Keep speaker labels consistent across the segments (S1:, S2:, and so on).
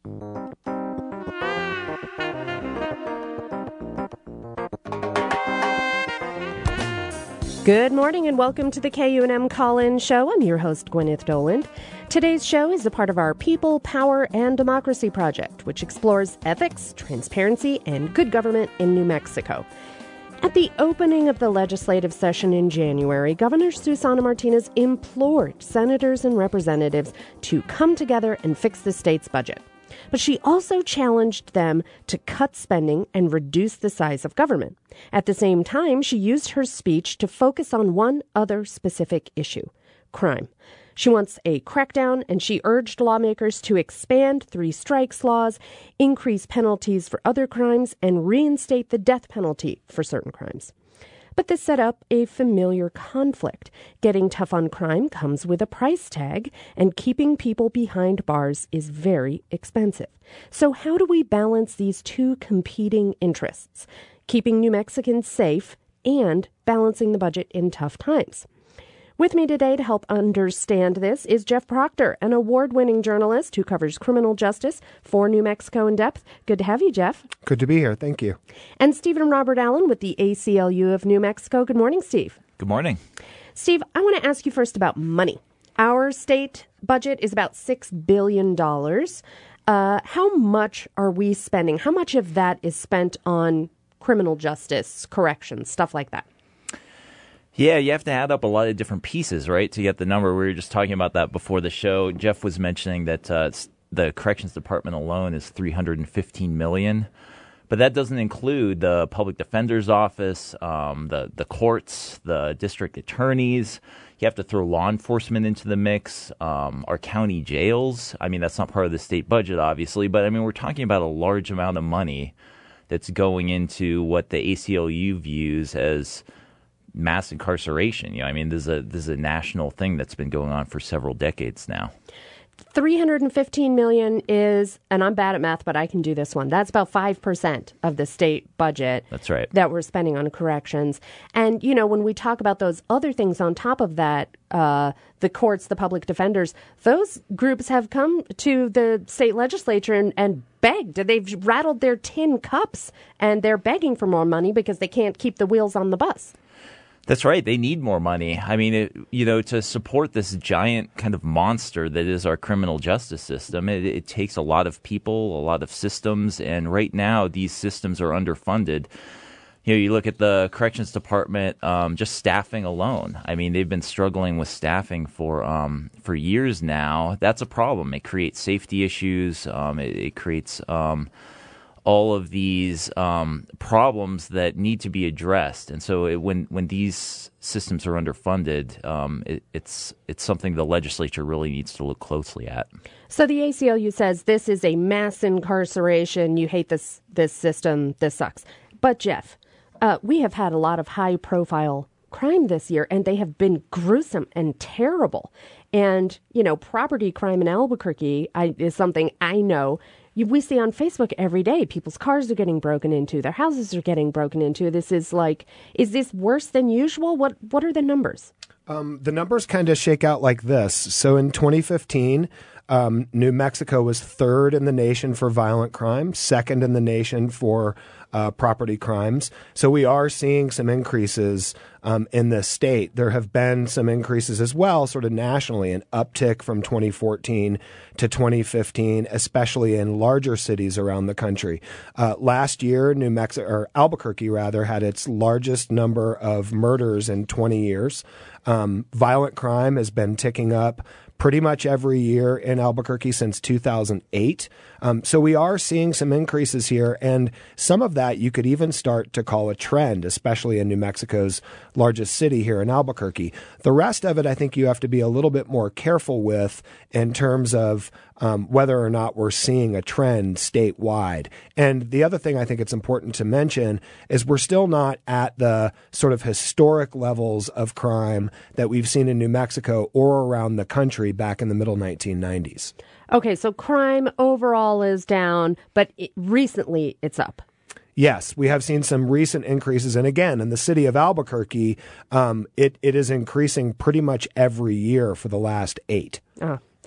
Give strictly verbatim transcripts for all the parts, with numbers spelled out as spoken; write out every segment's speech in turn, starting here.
S1: Good morning and welcome to the K U N M Call-In Show. I'm your host, Gwyneth Doland. Today's show is a part of our People, Power, and Democracy project, which explores ethics, transparency, and good government in New Mexico. At the opening of the legislative session in January, Governor Susana Martinez implored senators and representatives to come together and fix the state's budget. But she also challenged them to cut spending and reduce the size of government. At the same time, she used her speech to focus on one other specific issue: crime. She wants a crackdown, and she urged lawmakers to expand three strikes laws, increase penalties for other crimes, and reinstate the death penalty for certain crimes. But this set up a familiar conflict. Getting tough on crime comes with a price tag, and keeping people behind bars is very expensive. So how do we balance these two competing interests? Keeping New Mexicans safe and balancing the budget in tough times. With me today to help understand this is Jeff Proctor, an award-winning journalist who covers criminal justice for New Mexico in depth. Good to have you, Jeff.
S2: Good to be here. Thank you.
S1: And Stephen Robert Allen with the A C L U of New Mexico. Good morning, Steve.
S3: Good morning.
S1: Steve, I want to ask you first about money. Our state budget is about six billion dollars. Uh, how much are we spending? How much of that is spent on criminal justice, corrections, stuff like that?
S3: Yeah, you have to add up a lot of different pieces, right, to get the number. We were just talking about that before the show. Jeff was mentioning that uh, the Corrections Department alone is three hundred fifteen million dollars. But that doesn't include the Public Defender's Office, um, the, the courts, the district attorneys. You have to throw law enforcement into the mix, um, our county jails. I mean, that's not part of the state budget, obviously. But, I mean, we're talking about a large amount of money that's going into what the A C L U views as mass incarceration. You know, I mean, this is a this is a national thing that's been going on for several decades now.
S1: three hundred fifteen million is, and I'm bad at math, but I can do this one. That's about five percent of the state budget.
S3: That's right.
S1: That we're spending on corrections. And, you know, when we talk about those other things on top of that, uh, the courts, the public defenders, those groups have come to the state legislature and, and begged. They've rattled their tin cups and they're begging for more money because they can't keep the wheels on the bus.
S3: That's right. They need more money. I mean, it, you know, to support this giant kind of monster that is our criminal justice system, it, it takes a lot of people, a lot of systems, and right now these systems are underfunded. You know, you look at the Corrections Department, um, just staffing alone. I mean, they've been struggling with staffing for um, for years now. That's a problem. It creates safety issues. Um, it, it creates um, all of these um, problems that need to be addressed. And so it, when when these systems are underfunded, um, it, it's it's something the legislature really needs to look closely at.
S1: So the A C L U says this is a mass incarceration. You hate this this system. This sucks. But Jeff, uh, we have had a lot of high-profile crime this year, and they have been gruesome and terrible. And, you know, property crime in Albuquerque I, is something I know. You, we see on Facebook every day, people's cars are getting broken into, their houses are getting broken into. This is like, is this worse than usual? What What are the numbers?
S2: Um, the numbers kind of shake out like this. So in twenty fifteen, um, New Mexico was third in the nation for violent crime, second in the nation for uh, property crimes. So we are seeing some increases um, in the state. There have been some increases as well, sort of nationally, an uptick from twenty fourteen to twenty fifteen, especially in larger cities around the country. Uh, last year, New Mexico, or Albuquerque rather, had its largest number of murders in twenty years. Um, violent crime has been ticking up pretty much every year in Albuquerque since two thousand eight. Um, so we are seeing some increases here, and some of that you could even start to call a trend, especially in New Mexico's largest city here in Albuquerque. The rest of it, I think you have to be a little bit more careful with in terms of um, whether or not we're seeing a trend statewide. And the other thing I think it's important to mention is we're still not at the sort of historic levels of crime that we've seen in New Mexico or around the country back in the middle nineteen nineties.
S1: Okay, so crime overall is down, but it, recently it's up.
S2: Yes, we have seen some recent increases. And again, in the city of Albuquerque, um, it, it is increasing pretty much every year for the last eight.
S1: Uh,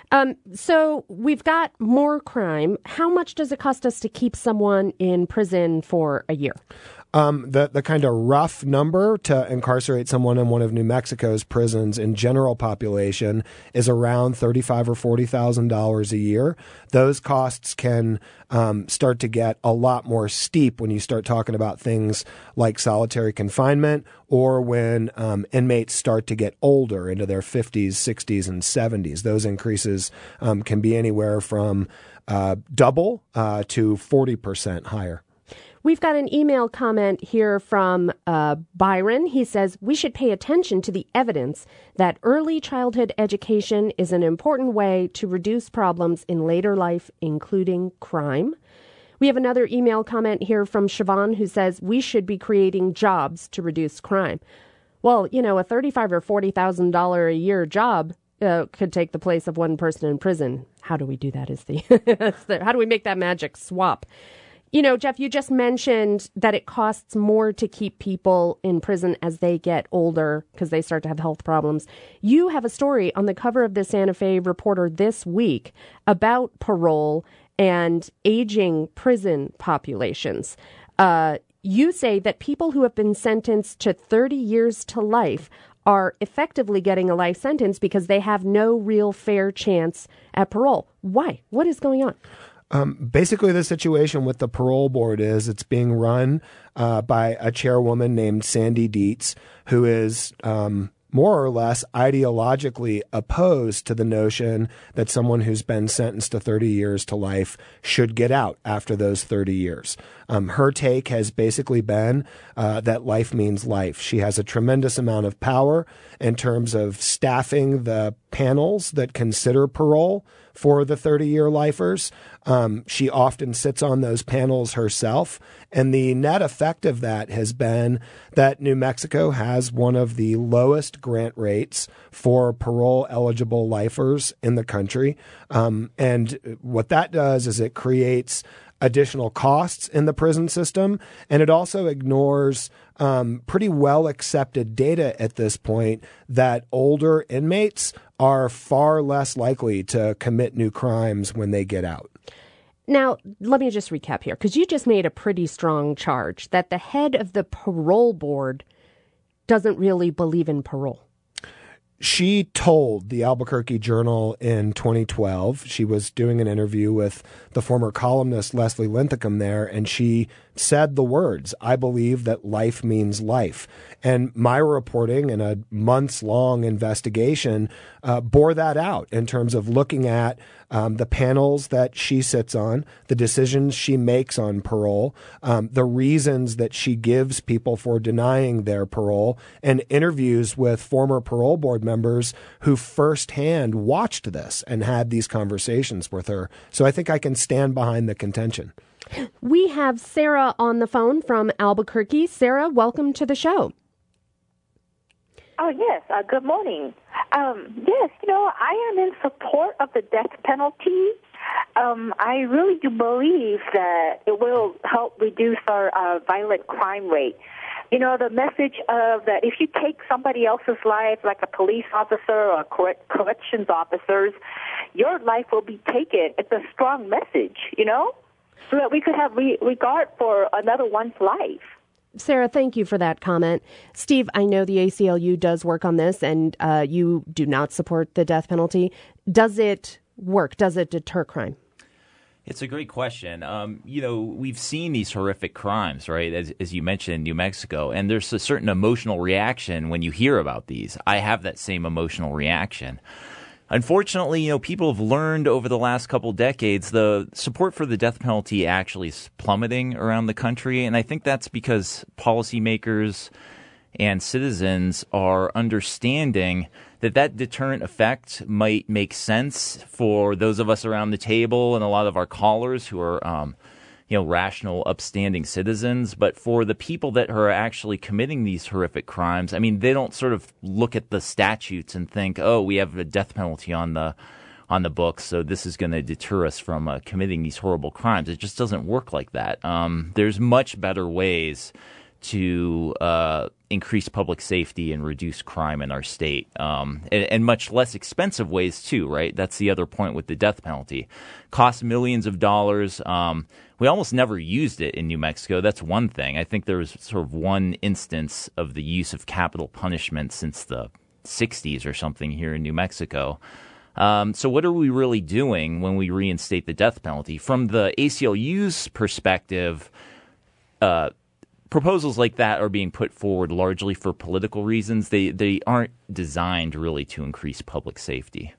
S1: Um, so we've got more crime. How much does it cost us to keep someone in prison for a year?
S2: Um, the the kind of rough number to incarcerate someone in one of New Mexico's prisons in general population is around thirty-five or forty thousand dollars a year. Those costs can um, start to get a lot more steep when you start talking about things like solitary confinement, or when um, inmates start to get older into their fifties, sixties, and seventies. Those increases um, can be anywhere from uh, double uh, to forty percent higher.
S1: We've got an email comment here from uh, Byron. He says, we should pay attention to the evidence that early childhood education is an important way to reduce problems in later life, including crime. We have another email comment here from Siobhan who says, we should be creating jobs to reduce crime. Well, you know, a thirty-five thousand dollars or forty thousand dollars a year job uh, could take the place of one person in prison. How do we do that is the, that's the how do we make that magic swap? You know, Jeff, you just mentioned that it costs more to keep people in prison as they get older because they start to have health problems. You have a story on the cover of the Santa Fe Reporter this week about parole and aging prison populations. Uh, you say that people who have been sentenced to thirty years to life are effectively getting a life sentence because they have no real fair chance at parole. Why? What is going on?
S2: Um, basically, the situation with the parole board is it's being run uh, by a chairwoman named Sandy Dietz, who is um, more or less ideologically opposed to the notion that someone who's been sentenced to thirty years to life should get out after those thirty years. Um, her take has basically been uh, that life means life. She has a tremendous amount of power in terms of staffing the panels that consider parole for the thirty-year lifers. Um, she often sits on those panels herself. And the net effect of that has been that New Mexico has one of the lowest grant rates for parole-eligible lifers in the country. Um, and what that does is it creates additional costs in the prison system, and it also ignores um, pretty well accepted data at this point that older inmates are far less likely to commit new crimes when they get out.
S1: Now, let me just recap here, because you just made a pretty strong charge that the head of the parole board doesn't really believe in parole.
S2: She told the Albuquerque Journal in twenty twelve, she was doing an interview with the former columnist Leslie Linthicum there, and she said the words, "I believe that life means life." And my reporting in a months-long investigation uh, bore that out in terms of looking at um, the panels that she sits on, the decisions she makes on parole, um, the reasons that she gives people for denying their parole, and interviews with former parole board members who firsthand watched this and had these conversations with her. So I think I can stand behind the contention.
S1: We have Sarah on the phone from Albuquerque. Sarah, welcome to the show.
S4: Oh, yes. Uh, good morning. Um, yes, you know, I am in support of the death penalty. Um, I really do believe that it will help reduce our uh, violent crime rate. You know, the message of that if you take somebody else's life, like a police officer or correct, corrections officers, your life will be taken. It's a strong message, you know, so that we could have re- regard for another one's life.
S1: Sarah, thank you for that comment. Steve, I know the A C L U does work on this, and uh, you do not support the death penalty. Does it work? Does it deter crime?
S3: It's a great question. Um, you know, we've seen these horrific crimes, right, as, as you mentioned in New Mexico, and there's a certain emotional reaction when you hear about these. I have that same emotional reaction. Unfortunately, you know, people have learned over the last couple decades the support for the death penalty actually is plummeting around the country, and I think that's because policymakers and citizens are understanding that that deterrent effect might make sense for those of us around the table and a lot of our callers who are, um, you know, rational, upstanding citizens. But for the people that are actually committing these horrific crimes, I mean, they don't sort of look at the statutes and think, oh, we have a death penalty on the on the books, so this is going to deter us from uh, committing these horrible crimes. It just doesn't work like that. Um, there's much better ways to uh, increase public safety and reduce crime in our state, um, and, and much less expensive ways too, right? That's the other point with the death penalty. Costs millions of dollars. Um, we almost never used it in New Mexico. That's one thing. I think there was sort of one instance of the use of capital punishment since the sixties or something here in New Mexico. Um, so what are we really doing when we reinstate the death penalty? From the A C L U's perspective, uh, proposals like that are being put forward largely for political reasons. They they aren't designed really to increase public safety.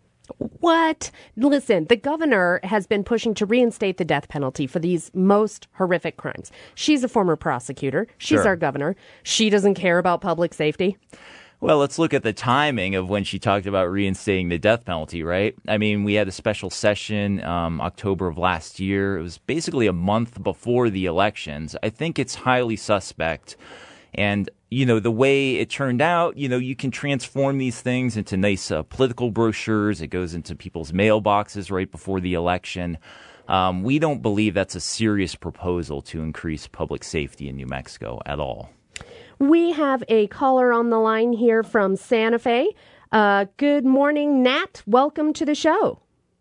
S1: What? Listen, the governor has been pushing to reinstate the death penalty for these most horrific crimes. She's a former prosecutor. She's
S3: Sure.
S1: our governor. She doesn't care about public safety.
S3: Well, let's look at the timing of when she talked about reinstating the death penalty, right? I mean, we had a special session um, October of last year. It was basically a month before the elections. I think it's highly suspect. And, you know, the way it turned out, you know, you can transform these things into nice uh, political brochures. It goes into people's mailboxes right before the election. Um, we don't believe that's a serious proposal to increase public safety in New Mexico at all.
S1: We have a caller on the line here from Santa Fe. Uh, good morning, Nat. Welcome to the show.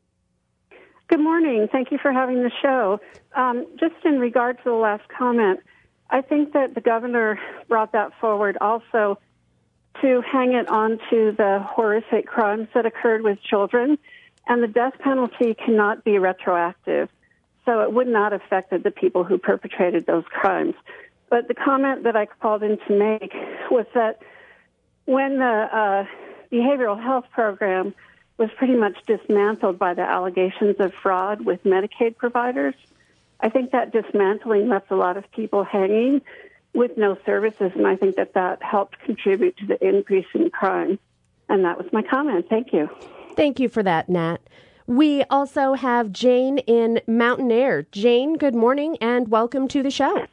S5: Good morning. Thank you for having the show. Um, just in regard to the last comment, I think that the governor brought that forward also to hang it on to the horrific crimes that occurred with children, and the death penalty cannot be retroactive, so it would not have affected the people who perpetrated those crimes. But the comment that I called in to make was that when the uh, behavioral health program was pretty much dismantled by the allegations of fraud with Medicaid providers, I think that dismantling left a lot of people hanging with no services, and I think that that helped contribute to the increase in crime. And that was my comment. Thank you.
S1: Thank you for that, Nat. We also have Jane in Mountain Air. Jane, good morning and welcome to the show.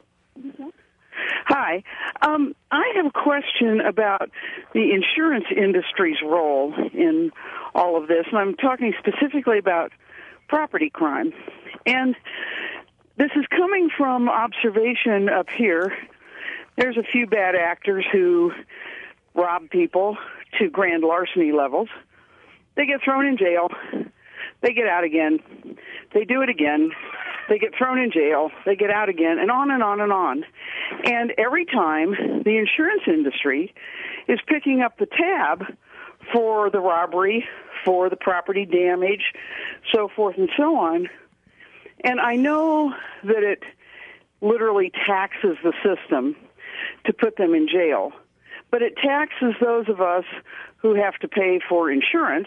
S6: Hi. Um, I have a question about the insurance industry's role in all of this, and I'm talking specifically about property crime. And this is coming from observation up here. There's a few bad actors who rob people to grand larceny levels. They get thrown in jail. They get out again. They do it again. They get thrown in jail. They get out again, and on and on and on. And every time, the insurance industry is picking up the tab for the robbery, for the property damage, so forth and so on. And I know that it literally taxes the system to put them in jail, but it taxes those of us who have to pay for insurance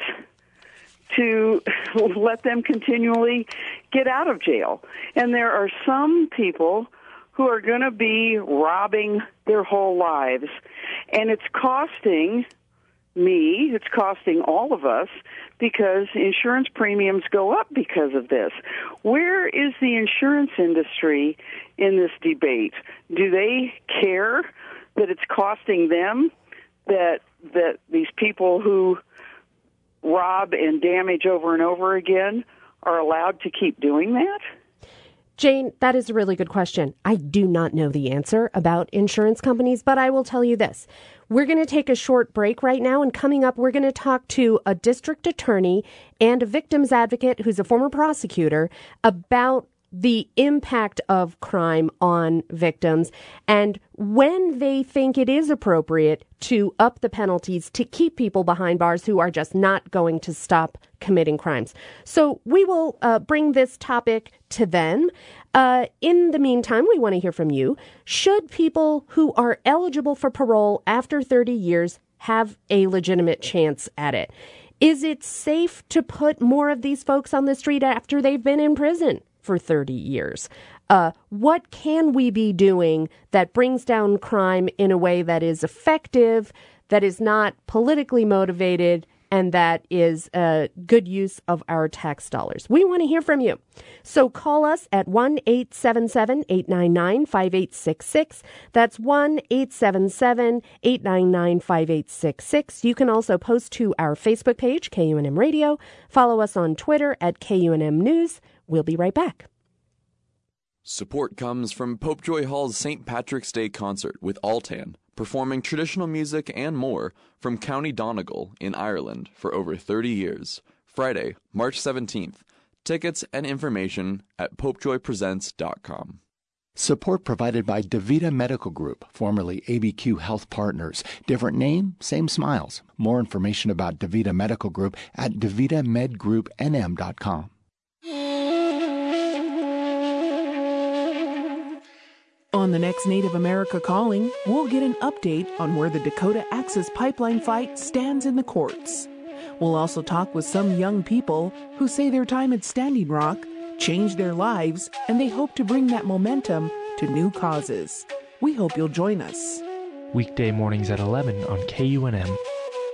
S6: to let them continually get out of jail. And there are some people who are going to be robbing their whole lives. And it's costing me, it's costing all of us, because insurance premiums go up because of this. Where is the insurance industry in this debate? Do they care that it's costing them, that that these people who rob and damage over and over again are allowed to keep doing that?
S1: Jane, that is a really good question. I do not know the answer about insurance companies, but I will tell you this. We're going to take a short break right now, and coming up, we're going to talk to a district attorney and a victims advocate who's a former prosecutor about the impact of crime on victims and when they think it is appropriate to up the penalties to keep people behind bars who are just not going to stop committing crimes. So we will uh, bring this topic to them. Uh, in the meantime, we want to hear from you. Should people who are eligible for parole after thirty years have a legitimate chance at it? Is it safe to put more of these folks on the street after they've been in prison for thirty years? Uh, what can we be doing that brings down crime in a way that is effective, that is not politically motivated, and that is a good use of our tax dollars? We want to hear from you. So call us at one eight seven seven, eight nine nine, five eight six six. That's one eight seven seven, eight nine nine, five eight six six. You can also post to our Facebook page, K U N M Radio. Follow us on Twitter at K U N M News. We'll be right back.
S7: Support comes from Pope Joy Hall's Saint Patrick's Day concert with Altan, performing traditional music and more from County Donegal in Ireland for over thirty years. Friday, March seventeenth. Tickets and information at popejoy presents dot com.
S8: Support provided by DaVita Medical Group, formerly A B Q Health Partners. Different name, same smiles. More information about DaVita Medical Group at davita med group n m dot com.
S9: On the next Native America Calling, we'll get an update on where the Dakota Access Pipeline fight stands in the courts. We'll also talk with some young people who say their time at Standing Rock changed their lives, and they hope to bring that momentum to new causes. We hope you'll join us.
S10: Weekday mornings at eleven on K U N M.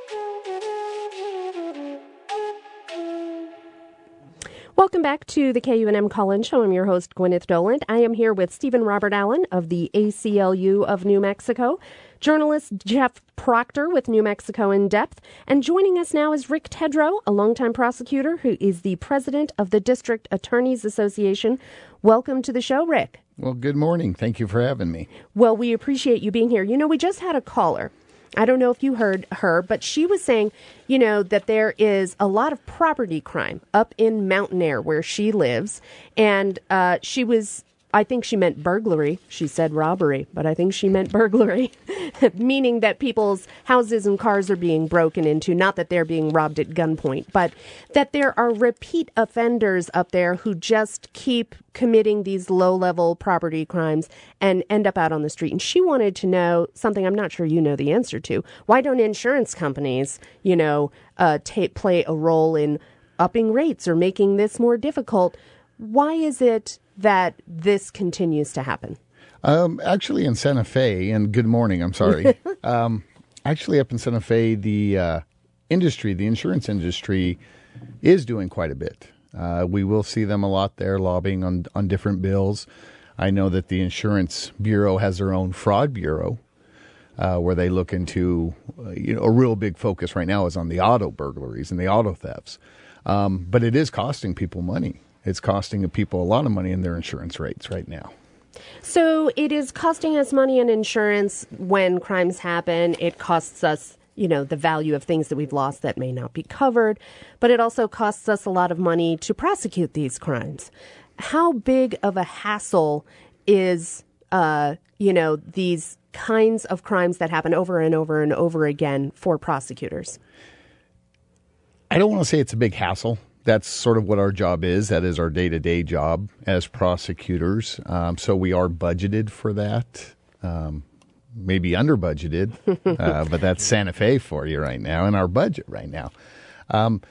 S1: Welcome back to the K U N M Call-In Show. I'm your host, Gwyneth Doland. I am here with Stephen Robert Allen of the A C L U of New Mexico, journalist Jeff Proctor with New Mexico In Depth, and joining us now is Rick Tedrow, a longtime prosecutor who is the president of the District Attorneys Association. Welcome to the show, Rick.
S11: Well, good morning. Thank you for having me.
S1: Well, we appreciate you being here. You know, we just had a caller. I don't know if you heard her, but she was saying, you know, that there is a lot of property crime up in Mountain Air where she lives. And uh, she was, I think she meant burglary. She said robbery, but I think she meant burglary, meaning that people's houses and cars are being broken into, not that they're being robbed at gunpoint, but that there are repeat offenders up there who just keep committing these low-level property crimes and end up out on the street. And she wanted to know something I'm not sure you know the answer to. Why don't insurance companies, you know, uh, ta- play a role in upping rates or making this more difficult? Why is it that this continues to happen?
S11: Um, actually, in Santa Fe, and good morning, I'm sorry. um, actually, up in Santa Fe, the uh, industry, the insurance industry, is doing quite a bit. Uh, we will see them a lot there lobbying on, on different bills. I know that the Insurance Bureau has their own fraud bureau uh, where they look into, uh, you know, a real big focus right now is on the auto burglaries and the auto thefts. Um, but it is costing people money. It's costing people a lot of money in their insurance rates right now.
S1: So it is costing us money in insurance when crimes happen. It costs us, you know, the value of things that we've lost that may not be covered. But it also costs us a lot of money to prosecute these crimes. How big of a hassle is, uh, you know, these kinds of crimes that happen over and over and over again for prosecutors?
S11: I don't want to say it's a big hassle. That's sort of what our job is. That is our day-to-day job as prosecutors. Um, so we are budgeted for that, um, maybe under-budgeted, uh, but that's Santa Fe for you right now in our budget right now. Um,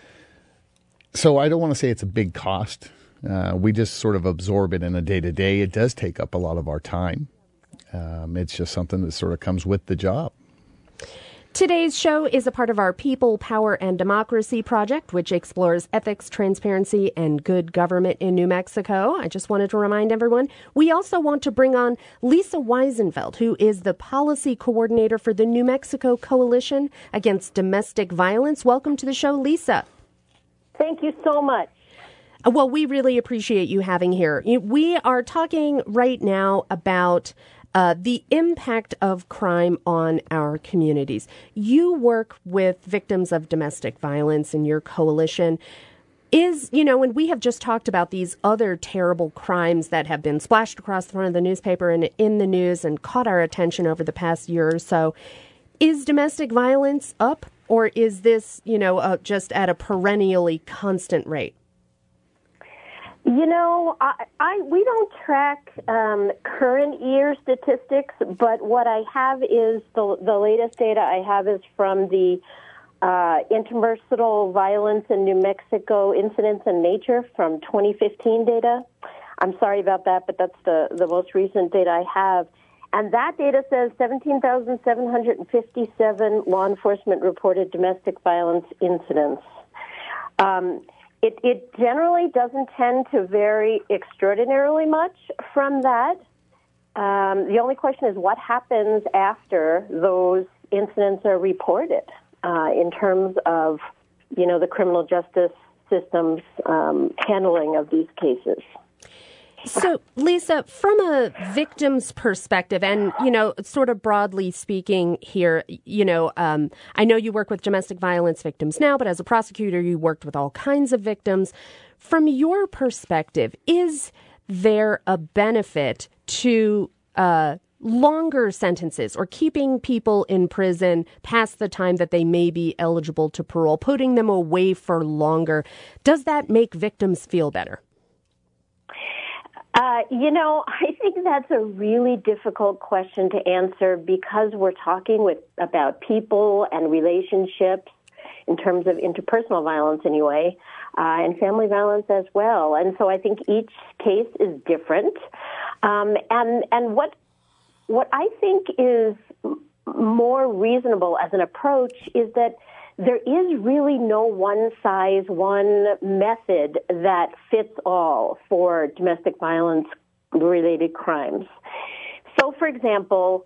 S11: so I don't want to say it's a big cost. Uh, we just sort of absorb it in a day-to-day. It does take up a lot of our time. Um, it's just something that sort of comes with the job.
S1: Today's show is a part of our People, Power, and Democracy project, which explores ethics, transparency, and good government in New Mexico. I just wanted to remind everyone, we also want to bring on Lisa Weisenfeld, who is the policy coordinator for the New Mexico Coalition Against Domestic Violence. Welcome to the show, Lisa.
S12: Thank you so much.
S1: Well, we really appreciate you having here. We are talking right now about Uh, the impact of crime on our communities. You work with victims of domestic violence in your coalition. Is, you know, and we have just talked about these other terrible crimes that have been splashed across the front of the newspaper and in the news and caught our attention over the past year or so. Is domestic violence up, or is this, you know, uh, just at a perennially constant rate?
S12: You know, I, I we don't track um, current year statistics, but what I have is the the latest data I have is from the uh, interpersonal violence in New Mexico incidents and nature from twenty fifteen data. I'm sorry about that, but that's the, the most recent data I have. And that data says seventeen thousand seven hundred fifty-seven law enforcement reported domestic violence incidents. Um, It, it generally doesn't tend to vary extraordinarily much from that. Um, the only question is what happens after those incidents are reported uh, in terms of, you know, the criminal justice system's um, handling of these cases.
S1: So, Lisa, from a victim's perspective, and, you know, sort of broadly speaking here, you know, um, I know you work with domestic violence victims now, but as a prosecutor, you worked with all kinds of victims. From your perspective, is there a benefit to uh, longer sentences or keeping people in prison past the time that they may be eligible to parole, putting them away for longer? Does that make victims feel better?
S12: Uh, you know, I think that's a really difficult question to answer because we're talking with about people and relationships in terms of interpersonal violence anyway, uh, and family violence as well. And so I think each case is different. Um, and and what what I think is more reasonable as an approach is that there is really no one size, one method that fits all for domestic violence related crimes. So, for example,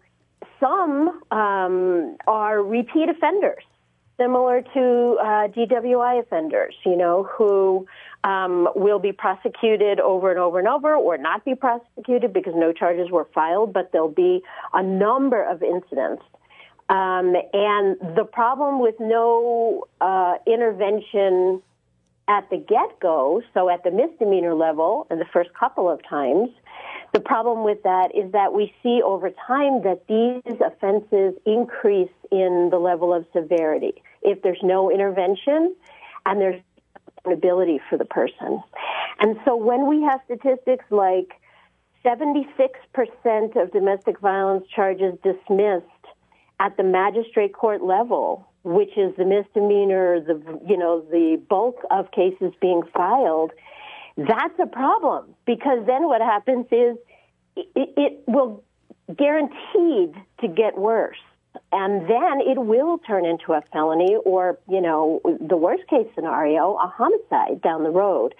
S12: some um, are repeat offenders, similar to uh, D W I offenders, you know, who um, will be prosecuted over and over and over or not be prosecuted because no charges were filed, but there'll be a number of incidents. Um, and the problem with no uh, intervention at the get-go, so at the misdemeanor level in the first couple of times, the problem with that is that we see over time that these offenses increase in the level of severity if there's no intervention and there's accountability for the person. And so when we have statistics like seventy-six percent of domestic violence charges dismissed at the magistrate court level, which is the misdemeanor, the you know the bulk of cases being filed, that's a problem because then what happens is it, it will guaranteed to get worse, and then it will turn into a felony or you know the worst case scenario, a homicide down the road.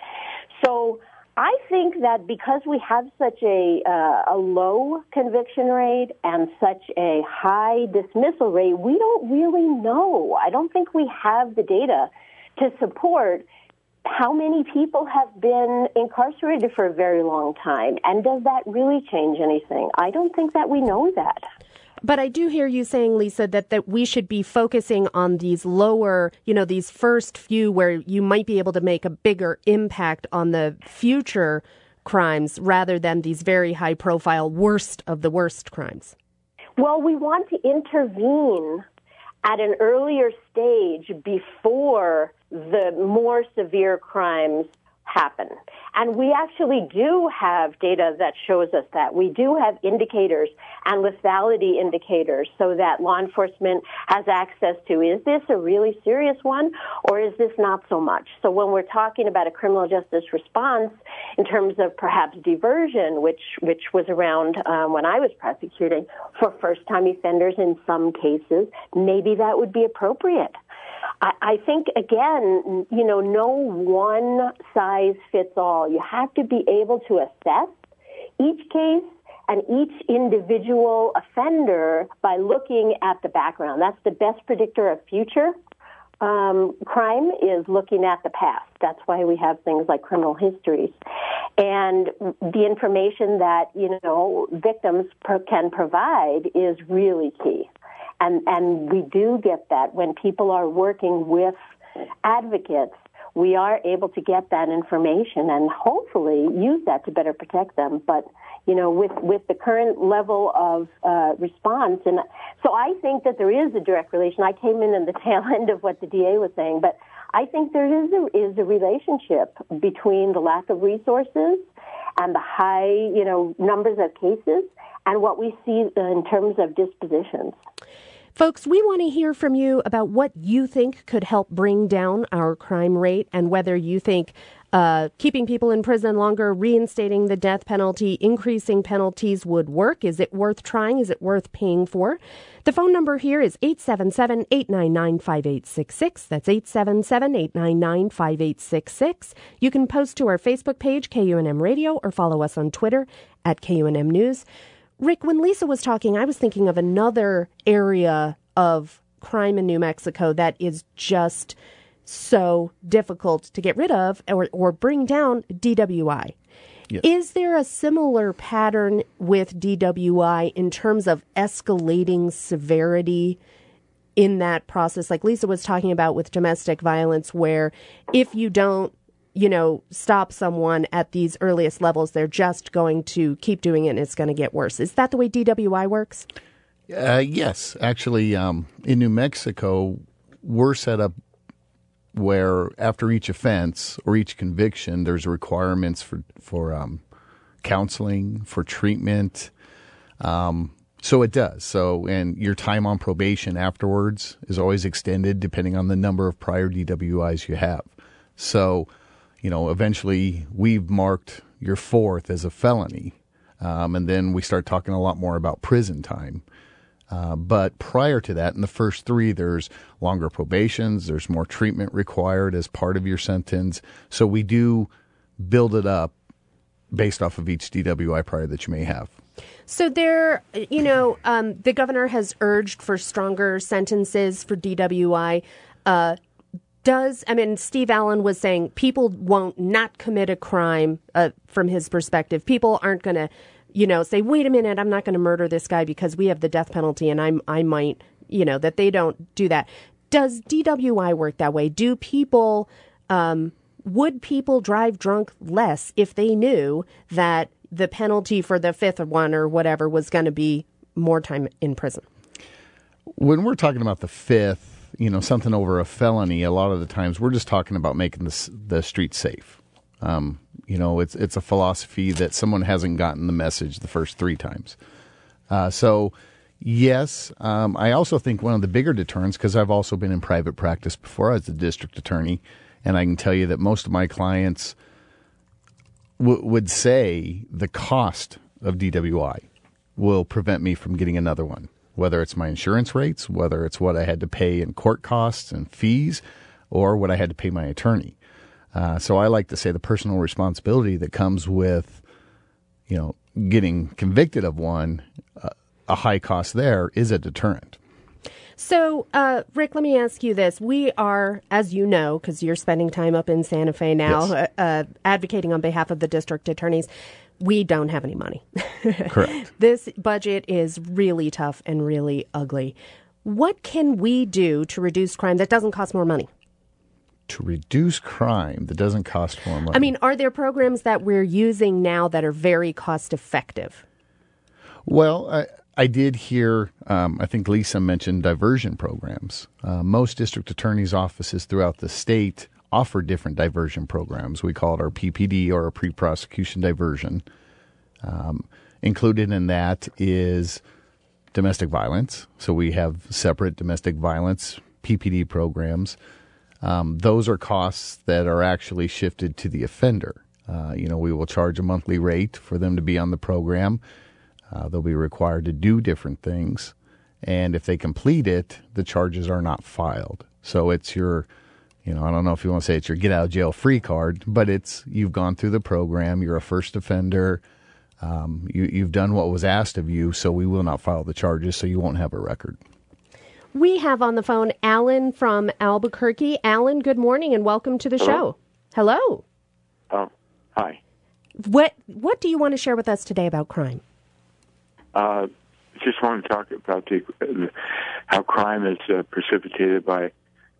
S12: So I think that because we have such a uh, a low conviction rate and such a high dismissal rate, we don't really know. I don't think we have the data to support how many people have been incarcerated for a very long time. And does that really change anything? I don't think that we know that.
S1: But I do hear you saying, Lisa, that, that we should be focusing on these lower, you know, these first few where you might be able to make a bigger impact on the future crimes rather than these very high profile worst of the worst crimes.
S12: Well, we want to intervene at an earlier stage before the more severe crimes happen. And we actually do have data that shows us that. We do have indicators and lethality indicators so that law enforcement has access to, is this a really serious one or is this not so much? So when we're talking about a criminal justice response in terms of perhaps diversion, which, which was around um, when I was prosecuting for first-time offenders in some cases, maybe that would be appropriate. I think, again, you know, no one size fits all. You have to be able to assess each case and each individual offender by looking at the background. That's the best predictor of future um, crime is looking at the past. That's why we have things like criminal histories. And the information that, you know, victims pro- can provide is really key. And, and we do get that when people are working with advocates. We are able to get that information and hopefully use that to better protect them. But, you know, with, with the current level of uh, response, and so I think that there is a direct relation. I came in in the tail end of what the D A was saying, but I think there is a, is a relationship between the lack of resources and the high, you know, numbers of cases and what we see in terms of dispositions.
S1: Folks, we want to hear from you about what you think could help bring down our crime rate and whether you think uh, keeping people in prison longer, reinstating the death penalty, increasing penalties would work. Is it worth trying? Is it worth paying for? The phone number here is eight seven seven, eight nine nine, five eight six six. That's eight seven seven, eight nine nine, five eight six six. You can post to our Facebook page, K U N M Radio, or follow us on Twitter at K U N M News. Rick, when Lisa was talking, I was thinking of another area of crime in New Mexico that is just so difficult to get rid of or, or bring down, D W I.
S11: Yes.
S1: Is there a similar pattern with D W I in terms of escalating severity in that process? Like Lisa was talking about with domestic violence, where if you don't, you know, stop someone at these earliest levels, they're just going to keep doing it and it's going to get worse. Is that the way D W I works?
S11: Uh, yes. Actually, um, in New Mexico, we're set up where after each offense or each conviction, there's requirements for, for um, counseling, for treatment. Um, so it does. So, and your time on probation afterwards is always extended depending on the number of prior D W Is you have. So, you know, eventually we've marked your fourth as a felony. Um, and then we start talking a lot more about prison time. Uh, but prior to that, in the first three, there's longer probations, there's more treatment required as part of your sentence. So we do build it up based off of each D W I prior that you may have.
S1: So there, you know, um, the governor has urged for stronger sentences for D W I. Uh, does, I mean, Steve Allen was saying people won't not commit a crime uh, from his perspective. People aren't going to, you know, say, wait a minute, I'm not going to murder this guy because we have the death penalty and I'm, I might, you know, that they don't do that. Does D W I work that way? Do people, um, would people drive drunk less if they knew that the penalty for the fifth one or whatever was going to be more time in prison?
S11: When we're talking about the fifth, you know, something over a felony, a lot of the times we're just talking about making the, the street safe. Um, you know, it's it's a philosophy that someone hasn't gotten the message the first three times. Uh, so, yes, um, I also think one of the bigger deterrents, because I've also been in private practice before as a district attorney, and I can tell you that most of my clients w- would say the cost of D W I will prevent me from getting another one, whether it's my insurance rates, whether it's what I had to pay in court costs and fees, or what I had to pay my attorney. Uh, so I like to say the personal responsibility that comes with, you know, getting convicted of one, uh, a high cost there is a deterrent.
S1: So, uh, Rick, let me ask you this. We are, as you know, because you're spending time up in Santa Fe now, yes. uh, uh, advocating on behalf of the district attorneys, we don't have any money.
S11: Correct.
S1: This budget is really tough and really ugly. What can we do to reduce crime that doesn't cost more money?
S11: To reduce crime that doesn't cost more money.
S1: I mean, are there programs that we're using now that are very cost effective?
S11: Well, I, I did hear, um, I think Lisa mentioned diversion programs. Uh, most district attorneys' offices throughout the state offer different diversion programs. We call it our P P D, or a pre-prosecution diversion. Um, included in that is domestic violence. So we have separate domestic violence P P D programs. Um, those are costs that are actually shifted to the offender. Uh, you know, we will charge a monthly rate for them to be on the program. Uh, they'll be required to do different things. And if they complete it, the charges are not filed. So it's your, you know, I don't know if you want to say it's your get out of jail free card, but it's, you've gone through the program, you're a first offender, um, you, you've done what was asked of you, so we will not file the charges, so you won't have a record.
S1: We have on the phone Alan from Albuquerque. Alan, good morning and welcome to the
S13: Hello?
S1: show. Hello.
S13: Oh, hi.
S1: What What do you want to share with us today about crime?
S13: Uh, just want to talk about the, uh, how crime is uh, precipitated by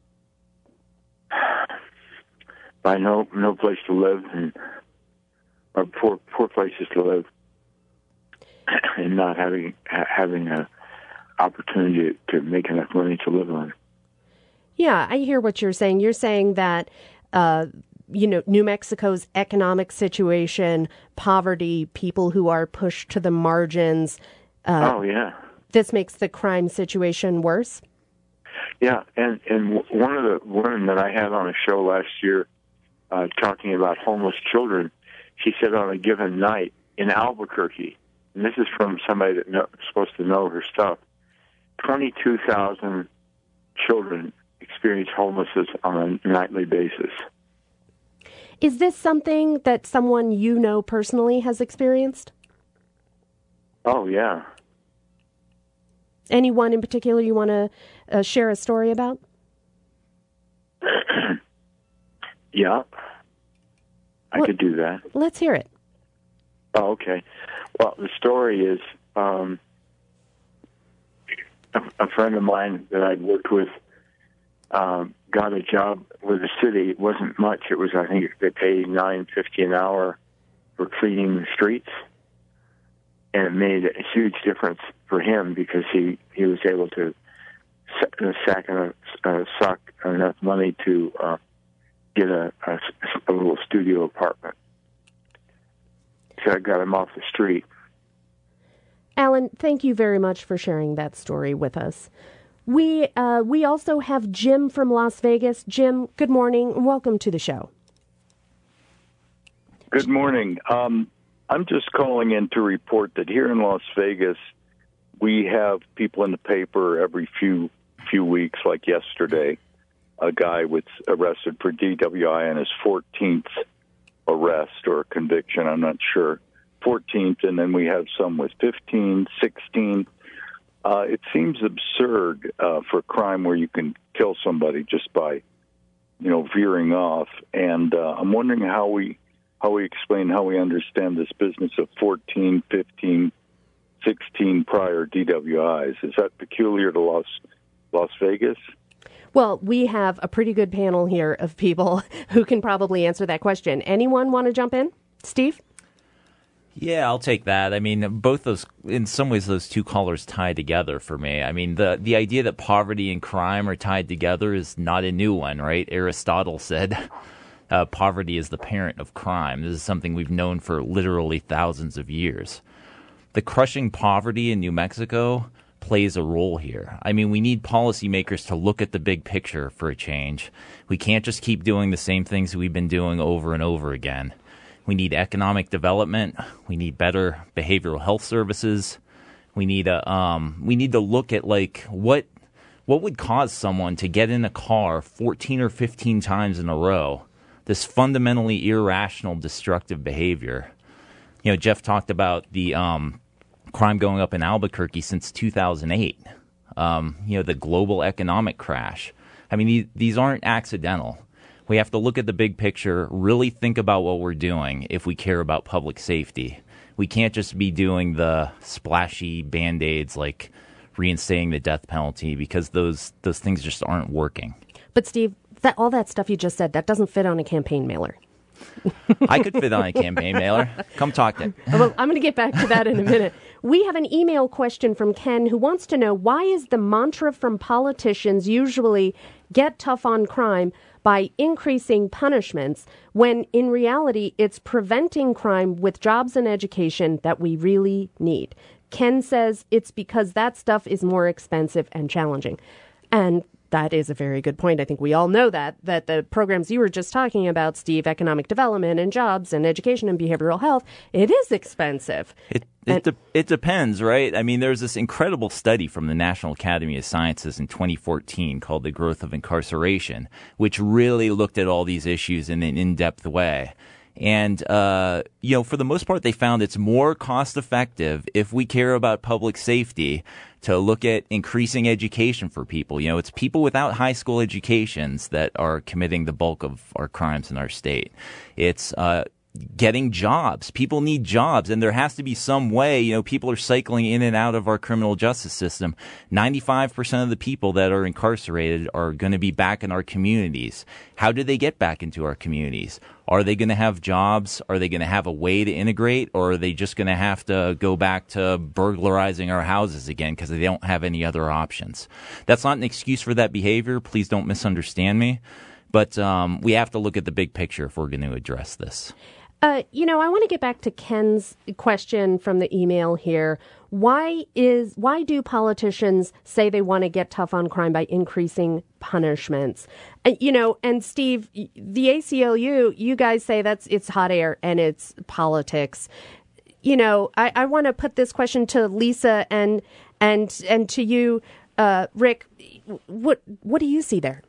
S13: by no no place to live and or poor poor places to live and not having ha- having a opportunity to make enough money to live on.
S1: Yeah, I hear what you're saying. You're saying that, uh, you know, New Mexico's economic situation, poverty, people who are pushed to the margins. Uh,
S13: oh, yeah.
S1: This makes the crime situation worse?
S13: Yeah, and, and one of the women that I had on a show last year uh, talking about homeless children, she said on a given night in Albuquerque, and this is from somebody that's know, supposed to know her stuff, twenty-two thousand children experience homelessness on a nightly basis.
S1: Is this something that someone you know personally has experienced?
S13: Oh, yeah.
S1: Anyone in particular you want to uh, share a story about?
S13: Yeah, I
S1: what?
S13: could do that.
S1: Let's hear it.
S13: Oh, okay. Well, the story is um, a, a friend of mine that I'd worked with um, got a job with the city. It wasn't much. It was, I think, they paid nine fifty an hour for cleaning the streets, and it made a huge difference for him because he, he was able to sack enough, uh, sock enough money to uh, get a, a, a little studio apartment. So I got him off the street.
S1: Alan, thank you very much for sharing that story with us. We uh, we also have Jim from Las Vegas. Jim, good morning. Welcome to the show.
S14: Good morning. Um, I'm just calling in to report that here in Las Vegas, we have people in the paper every few few weeks, like yesterday, a guy was arrested for D W I on his fourteenth arrest or conviction, I'm not sure, fourteenth, and then we have some with fifteen, sixteen. Uh, it seems absurd uh, for crime where you can kill somebody just by, you know, veering off. And uh, I'm wondering how we how we explain, how we understand this business of fourteen, fifteen, sixteen prior D W Is. Is that peculiar to Las Las Vegas?
S1: Well, we have a pretty good panel here of people who can probably answer that question. Anyone want to jump in? Steve?
S3: Yeah, I'll take that. I mean, both those, in some ways, those two callers tie together for me. I mean, the, the idea that poverty and crime are tied together is not a new one, right? Aristotle said uh, poverty is the parent of crime. This is something we've known for literally thousands of years. The crushing poverty in New Mexico plays a role here. I mean, we need policymakers to look at the big picture for a change. We can't just keep doing the same things we've been doing over and over again. We need economic development. We need better behavioral health services. We need a um, we need to look at like what what would cause someone to get in a car fourteen or fifteen times in a row. This fundamentally irrational, destructive behavior. You know, Jeff talked about the um, crime going up in Albuquerque since two thousand eight. Um, you know, the global economic crash. I mean, these, these aren't accidental. We have to look at the big picture, really think about what we're doing if we care about public safety. We can't just be doing the splashy Band-Aids like reinstating the death penalty because those those things just aren't working.
S1: But Steve, that all that stuff you just said, that doesn't fit on a campaign mailer.
S3: I could fit on a campaign mailer. Come talk to it.
S1: Well, I'm going to get back to that in a minute. We have an email question from Ken who wants to know, why is the mantra from politicians usually get tough on crime by increasing punishments when in reality it's preventing crime with jobs and education that we really need? Ken says it's because that stuff is more expensive and challenging. And that is a very good point. I think we all know that, that the programs you were just talking about, Steve, economic development and jobs and education and behavioral health, it is expensive.
S3: It it, de- it depends, right? I mean, there's this incredible study from the National Academy of Sciences in twenty fourteen called The Growth of Incarceration, which really looked at all these issues in an in-depth way. And, uh, you know, for the most part, they found it's more cost effective if we care about public safety to look at increasing education for people. You know, it's people without high school educations that are committing the bulk of our crimes in our state. It's, uh, getting jobs. People need jobs, and there has to be some way. You know, people are cycling in and out of our criminal justice system. ninety-five percent of the people that are incarcerated are going to be back in our communities. How do they get back into our communities? Are they going to have jobs? Are they going to have a way to integrate? Or are they just going to have to go back to burglarizing our houses again because they don't have any other options? That's not an excuse for that behavior. Please don't misunderstand me. But um, we have to look at the big picture if we're going to address this.
S1: Uh, you know, I want to get back to Ken's question from the email here. Why is why do politicians say they want to get tough on crime by increasing punishments? Uh, you know, and Steve, the A C L U, you guys say that's it's hot air and it's politics. You know, I, I want to put this question to Lisa and and and to you, uh, Rick. What what do you see there?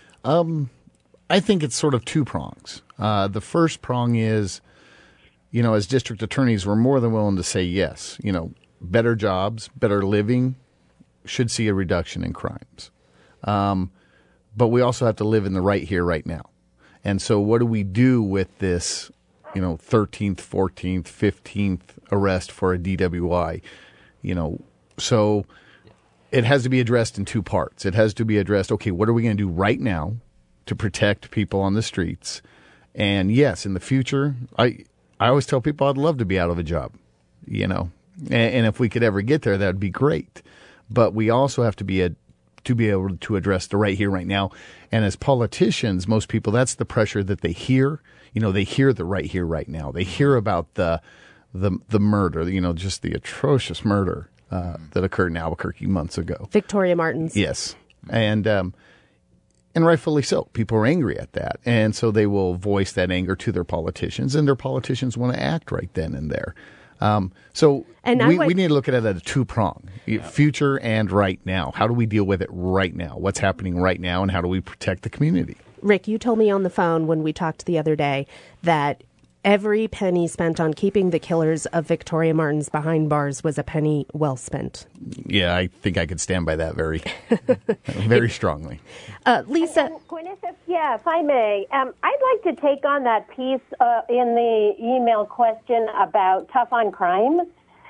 S11: Um, I think it's sort of two prongs. Uh, the first prong is, you know, as district attorneys, we're more than willing to say yes. You know, better jobs, better living should see a reduction in crimes. Um, but we also have to live in the right here, right now. And so what do we do with this you know, thirteenth, fourteenth, fifteenth arrest for a D W I. You know, so it has to be addressed in two parts. It has to be addressed, okay, what are we going to do right now to protect people on the streets? And yes, in the future, I I always tell people I'd love to be out of a job, you know, and, and if we could ever get there, that would be great. But we also have to be a, to be able to address the right here, right now. And as politicians, most people, that's the pressure that they hear. You know, they hear the right here, right now. They hear about the the the murder, you know, just the atrocious murder uh, that occurred in Albuquerque months ago.
S1: Victoria Martins.
S11: Yes. And um, and rightfully so. People are angry at that. And so they will voice that anger to their politicians, and their politicians want to act right then and there. Um, so
S1: and
S11: we,
S1: would,
S11: we need to look at it as a two-prong, future and right now. How do we deal with it right now? What's happening right now, and how do we protect the community?
S1: Rick, you told me on the phone when we talked the other day that every penny spent on keeping the killers of Victoria Martins behind bars was a penny well spent.
S11: Yeah, I think I could stand by that very, very strongly.
S1: Uh, Lisa.
S12: And, and Gwyneth, if, yeah, if I may, um, I'd like to take on that piece uh, in the email question about tough on crime,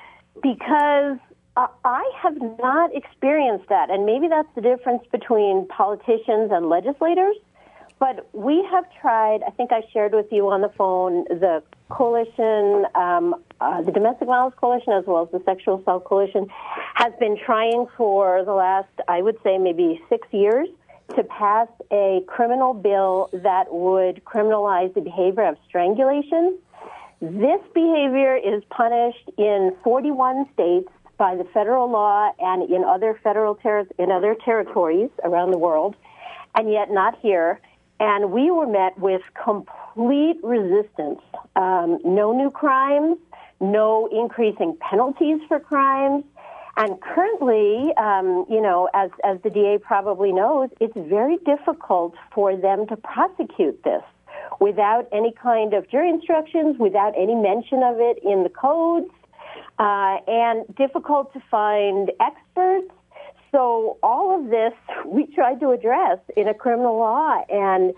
S12: because uh, I have not experienced that. And maybe that's the difference between politicians and legislators. But we have tried, I think I shared with you on the phone, the coalition, um, uh, the Domestic Violence Coalition, as well as the Sexual Assault Coalition, has been trying for the last, I would say, maybe six years to pass a criminal bill that would criminalize the behavior of strangulation. This behavior is punished in forty-one states by the federal law and in other federal ter- in other territories around the world, and yet not here. And we were met with complete resistance. Um, no new crimes, no increasing penalties for crimes. And currently, um, you know, as, as the D A probably knows, it's very difficult for them to prosecute this without any kind of jury instructions, without any mention of it in the codes, uh, and difficult to find experts. So all of this we tried to address in a criminal law, and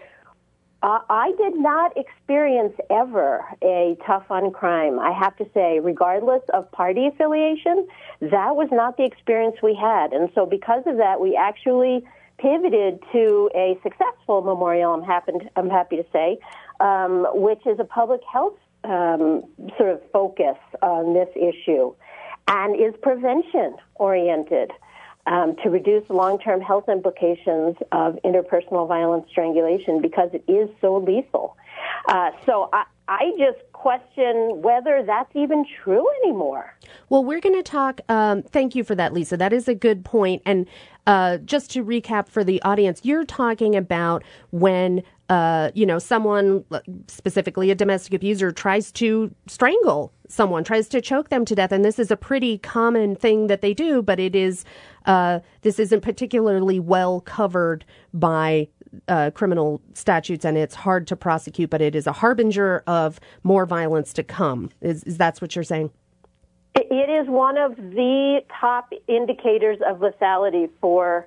S12: uh, I did not experience ever a tough on crime. I have to say, regardless of party affiliation, that was not the experience we had. And so because of that, we actually pivoted to a successful memorial, I'm happy, I'm happy to say, um, which is a public health um, sort of focus on this issue and is prevention-oriented. Um, to reduce long-term health implications of interpersonal violence strangulation because it is so lethal. Uh, so I, I just question whether that's even true anymore.
S1: Well, we're going to talk. Um, thank you for that, Lisa. That is a good point. And uh, just to recap for the audience, you're talking about when uh, you know someone, specifically a domestic abuser, tries to strangle someone, tries to choke them to death, and this is a pretty common thing that they do. But it is uh, this isn't particularly well covered by Uh, criminal statutes, and it's hard to prosecute, but it is a harbinger of more violence to come. Is, is that what you're saying?
S12: It is one of the top indicators of lethality for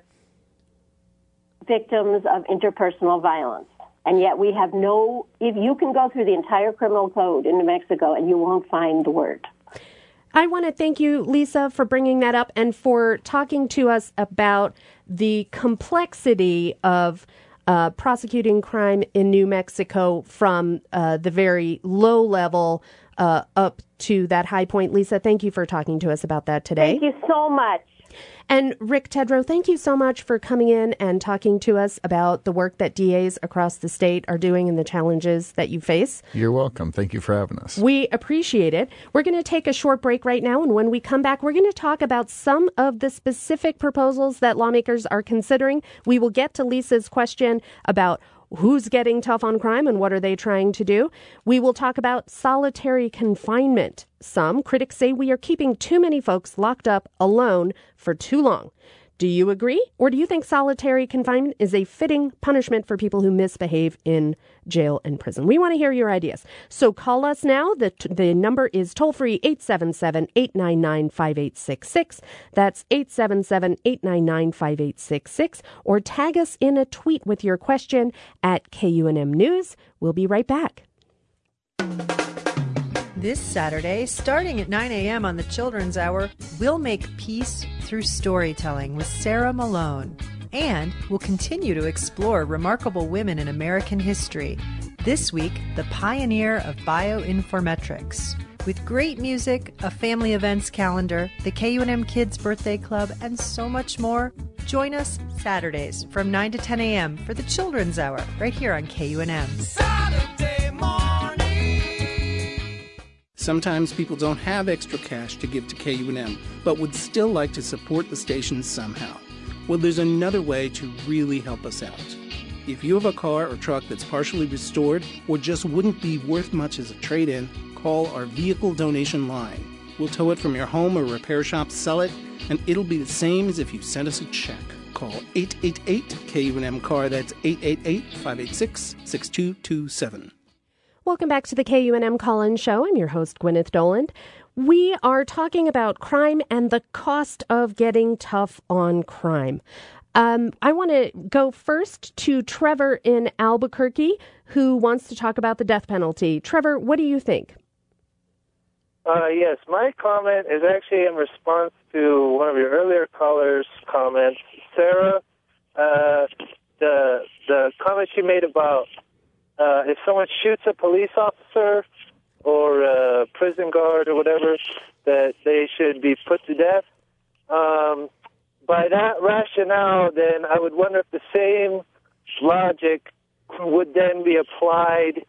S12: victims of interpersonal violence. And yet we have no, if you can go through the entire criminal code in New Mexico and you won't find the word.
S1: I want to thank you, Lisa, for bringing that up and for talking to us about the complexity of Uh, prosecuting crime in New Mexico from uh, the very low level uh, up to that high point. Lisa, thank you for talking to us about that today.
S12: Thank you so much.
S1: And Rick Tedrow, thank you so much for coming in and talking to us about the work that D As across the state are doing and the challenges that you face.
S11: You're welcome. Thank you for having us.
S1: We appreciate it. We're going to take a short break right now, and when we come back, we're going to talk about some of the specific proposals that lawmakers are considering. We will get to Lisa's question about who's getting tough on crime and what are they trying to do. We will talk about solitary confinement. Some critics say we are keeping too many folks locked up alone for too long. Do you agree? Or do you think solitary confinement is a fitting punishment for people who misbehave in jail and prison? We want to hear your ideas. So call us now. The, the number is toll-free eight seven seven, eight nine nine, five eight six six. That's eight seven seven, eight nine nine, five eight six six. Or tag us in a tweet with your question at K U N M News. We'll be right back.
S15: This Saturday, starting at nine a.m. on the Children's Hour, we'll make peace through storytelling with Sarah Malone. And we'll continue to explore remarkable women in American history. This week, the pioneer of bioinformatics. With great music, a family events calendar, the K U N M Kids Birthday Club, and so much more, join us Saturdays from nine to ten a.m. for the Children's Hour, right here on K U N M.
S16: Saturday morning. Sometimes people don't have extra cash to give to K U N M, but would still like to support the station somehow. Well, there's another way to really help us out. If you have a car or truck that's partially restored or just wouldn't be worth much as a trade-in, call our vehicle donation line. We'll tow it from your home or repair shop, sell it, and it'll be the same as if you sent us a check. Call eight eight eight K U N M C A R. That's eight eight eight, five eight six, six two two seven.
S1: Welcome back to the K U N M Call-In Show. I'm your host, Gwyneth Doland. We are talking about crime and the cost of getting tough on crime. Um, I want to go first to Trevor in Albuquerque, who wants to talk about the death penalty. Trevor, what do you think?
S17: Uh, yes, my comment is actually in response to one of your earlier callers' comments. Sarah, uh, the the comment she made about uh, if someone shoots a police officer or a prison guard or whatever, that they should be put to death. Um, by that rationale, then I would wonder if the same logic would then be applied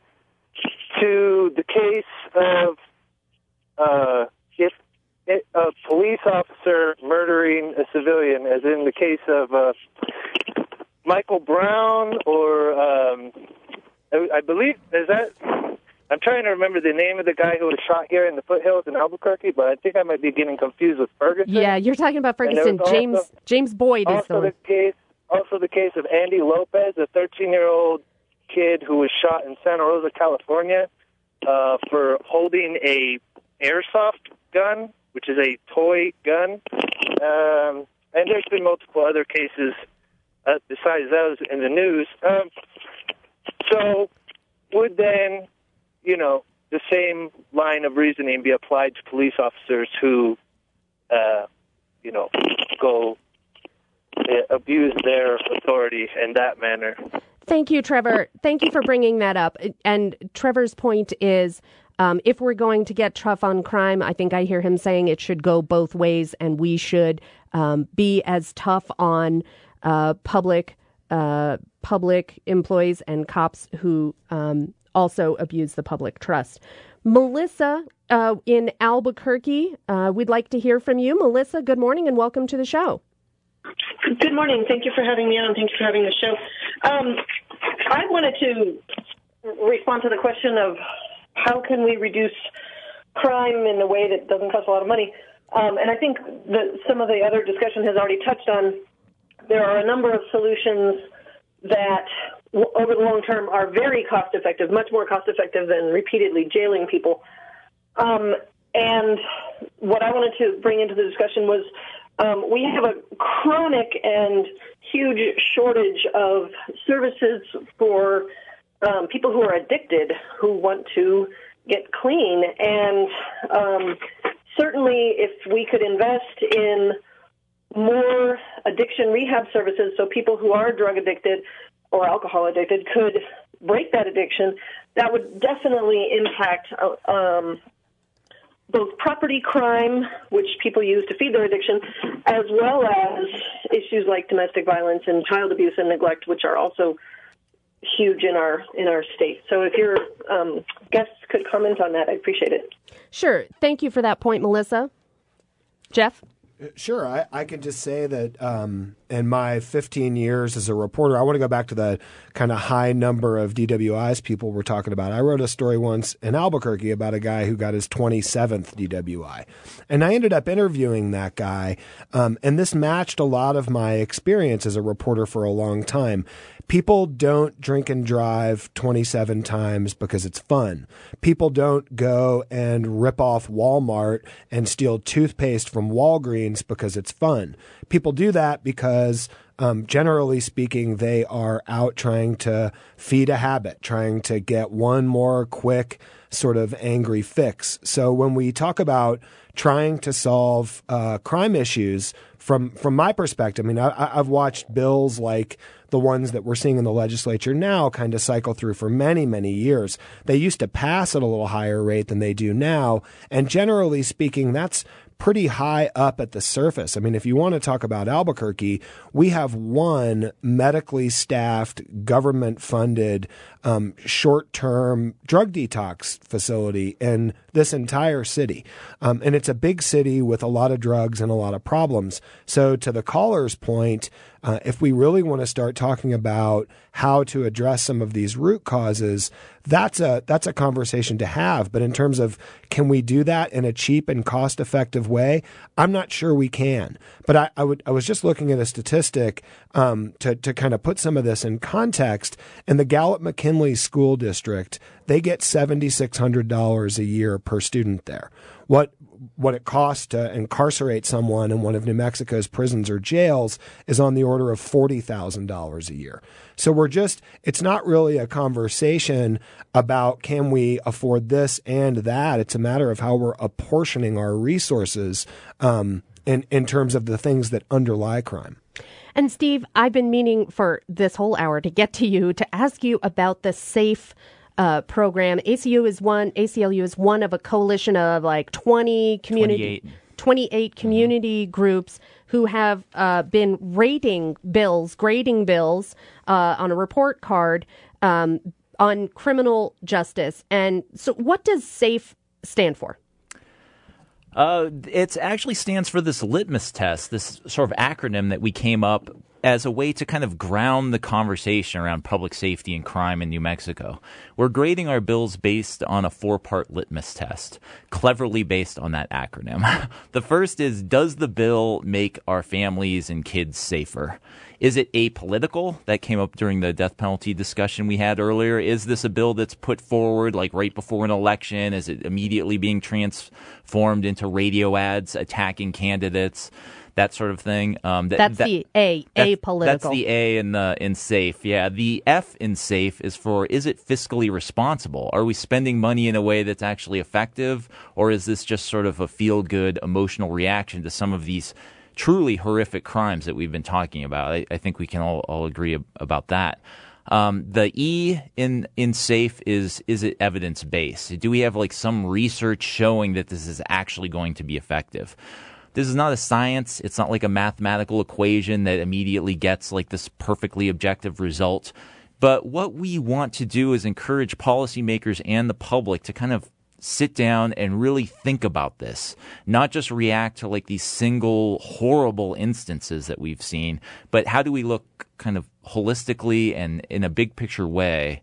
S17: to the case of uh, if it, a police officer murdering a civilian, as in the case of uh, Michael Brown, or um, I, I believe, is that... I'm trying to remember the name of the guy who was shot here in the foothills in Albuquerque, but I think I might be getting confused with Ferguson.
S1: Yeah, you're talking about Ferguson. James also, James Boyd is the one.
S17: The case, also the case of Andy Lopez, a thirteen-year-old kid who was shot in Santa Rosa, California, uh, for holding a airsoft gun, which is a toy gun. Um, and there's been multiple other cases uh, besides those in the news. Um, so would then... you know, the same line of reasoning be applied to police officers who, uh, you know, go uh, abuse their authority in that manner.
S1: Thank you, Trevor. Thank you for bringing that up. And Trevor's point is, um, if we're going to get tough on crime, I think I hear him saying it should go both ways, and we should um, be as tough on uh, public uh, public employees and cops who um also abuse the public trust. Melissa uh, in Albuquerque, uh, we'd like to hear from you. Melissa, good morning and welcome to the show.
S18: Good morning. Thank you for having me on. Thank you for having the show. Um, I wanted to respond to the question of how can we reduce crime in a way that doesn't cost a lot of money. Um, and I think that some of the other discussion has already touched on there are a number of solutions that over the long term are very cost-effective, much more cost-effective than repeatedly jailing people. Um, and what I wanted to bring into the discussion was um, we have a chronic and huge shortage of services for um, people who are addicted, who want to get clean. And um, certainly if we could invest in more addiction rehab services so people who are drug addicted or alcohol addicted could break that addiction, that would definitely impact uh, um, both property crime, which people use to feed their addiction, as well as issues like domestic violence and child abuse and neglect, which are also huge in our in our state. So if your um, guests could comment on that, I'd appreciate it.
S1: Sure. Thank you for that point, Melissa. Jeff?
S2: Sure. I, I can just say that um, in my fifteen years as a reporter, I want to go back to the kind of high number of D W Is people were talking about. I wrote a story once in Albuquerque about a guy who got his twenty-seventh D W I. And I ended up interviewing that guy. Um, and this matched a lot of my experience as a reporter for a long time. People don't drink and drive twenty-seven times because it's fun. People don't go and rip off Walmart and steal toothpaste from Walgreens because it's fun. People do that because, um, generally speaking, they are out trying to feed a habit, trying to get one more quick sort of angry fix. So when we talk about trying to solve uh, crime issues, from from my perspective, I mean, I, I've watched bills like the ones that we're seeing in the legislature now kind of cycle through for many, many years. They used to pass at a little higher rate than they do now. And generally speaking, that's pretty high up at the surface. I mean, if you want to talk about Albuquerque, we have one medically staffed, government-funded, um, short-term drug detox facility in this entire city. Um, and it's a big city with a lot of drugs and a lot of problems. So to the caller's point, uh, if we really want to start talking about how to address some of these root causes, that's a that's a conversation to have. But in terms of can we do that in a cheap and cost-effective way, I'm not sure we can. But I, I would I was just looking at a statistic um, to to kind of put some of this in context. In the Gallup-McKinley School District, they get seven thousand six hundred dollars a year per student there. What what it costs to incarcerate someone in one of New Mexico's prisons or jails is on the order of forty thousand dollars a year. So we're just, it's not really a conversation about can we afford this and that. It's a matter of how we're apportioning our resources um, in, in terms of the things that underlie crime.
S1: And Steve, I've been meaning for this whole hour to get to you to ask you about the SAFE Uh, program. A C U is one, A C L U is one of a coalition of like twenty community, twenty-eight, twenty-eight community mm-hmm. groups who have uh, been rating bills, grading bills uh, on a report card um, on criminal justice. And so what does SAFE stand for?
S3: Uh, it actually stands for this litmus test, this sort of acronym that we came up as a way to kind of ground the conversation around public safety and crime in New Mexico. We're grading our bills based on a four-part litmus test, cleverly based on that acronym. The first is, does the bill make our families and kids safer? Is it apolitical? That came up during the death penalty discussion we had earlier. Is this a bill that's put forward like right before an election? Is it immediately being transformed into radio ads attacking candidates? That sort of thing. Um, that,
S1: that's
S3: that,
S1: the A,
S3: that's,
S1: apolitical.
S3: That's the A in the in SAFE. Yeah, the F in SAFE is for, is it fiscally responsible? Are we spending money in a way that's actually effective, or is this just sort of a feel-good emotional reaction to some of these truly horrific crimes that we've been talking about? I, I think we can all, all agree ab- about that. Um, the E in in SAFE is, is it evidence-based? Do we have like some research showing that this is actually going to be effective? This is not a science. It's not like a mathematical equation that immediately gets like this perfectly objective result. But what we want to do is encourage policymakers and the public to kind of sit down and really think about this, not just react to like these single horrible instances that we've seen, but how do we look kind of holistically and in a big picture way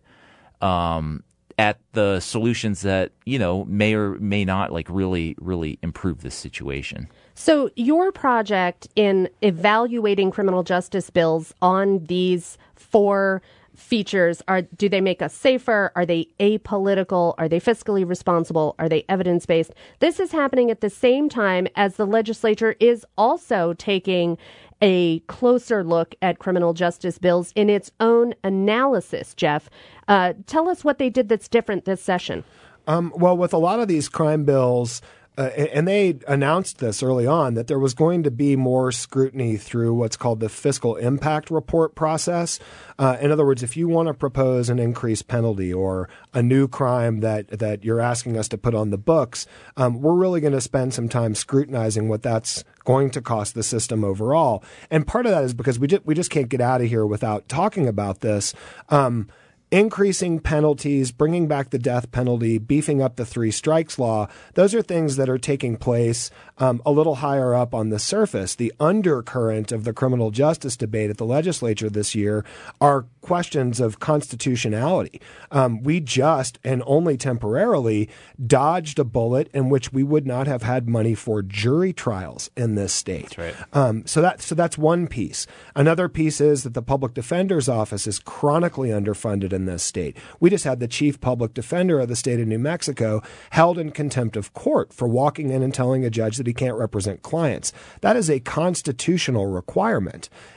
S3: um, at the solutions that, you know, may or may not like really, really improve this situation.
S1: So your project in evaluating criminal justice bills on these four features are, do they make us safer? Are they apolitical? Are they fiscally responsible? Are they evidence-based? This is happening at the same time as the legislature is also taking a closer look at criminal justice bills in its own analysis, Jeff. Uh, tell us what they did that's different this session.
S2: Um, well, with a lot of these crime bills, Uh, and they announced this early on, that there was going to be more scrutiny through what's called the fiscal impact report process. Uh, in other words, if you want to propose an increased penalty or a new crime that, that you're asking us to put on the books, um, we're really going to spend some time scrutinizing what that's going to cost the system overall. And part of that is because we just, we just can't get out of here without talking about this. Um, Increasing penalties, bringing back the death penalty, beefing up the three strikes law, those are things that are taking place um, a little higher up on the surface. The undercurrent of the criminal justice debate at the legislature this year are questions of constitutionality. Um, we just, and only temporarily, dodged a bullet in which we would not have had money for jury trials in this state.
S3: That's right.
S2: Um, so that so that's one piece. Another piece is that the public defender's office is chronically underfunded in this state. We just had the chief public defender of the state of New Mexico held in contempt of court for walking in and telling a judge that he can't represent clients. That is a constitutional requirement.